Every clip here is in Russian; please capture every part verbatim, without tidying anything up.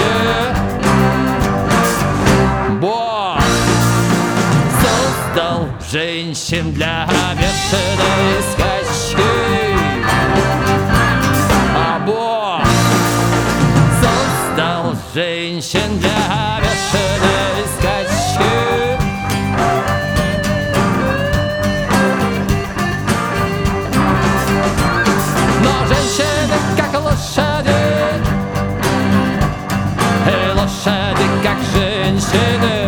Бог создал женщин для бешеной скачки. А Бог создал женщин для бешеной скачки. Но женщины как лошади, и лошади как женщины,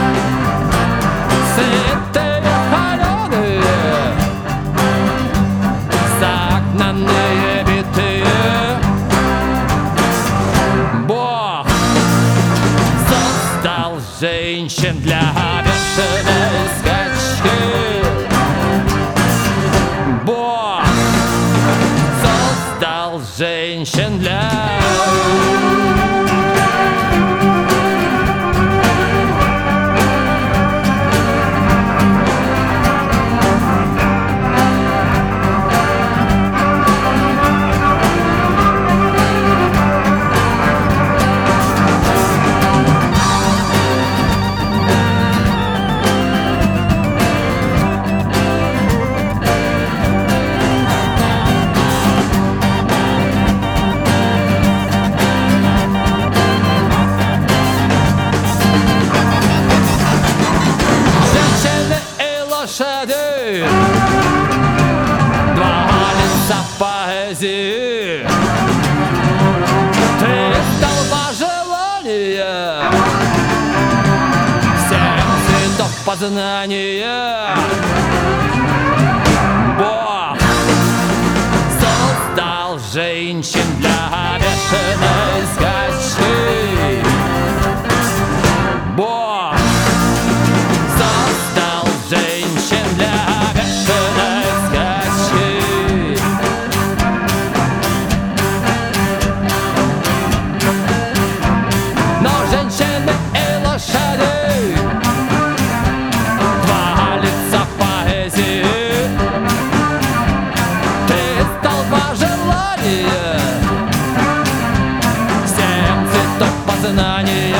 сытые, холеные, загнанные, битые. Бог создал женщин для бешеной скачки. Бог создал женщин для... Два лица поэзии, три столба желания, семь цветов познания. Бог создал женщин для бешеной скачки. Бог создал женщин для бешеной скачки. Но женщины и лошади, два лица поэзии, три столба желания, семь цветов познания.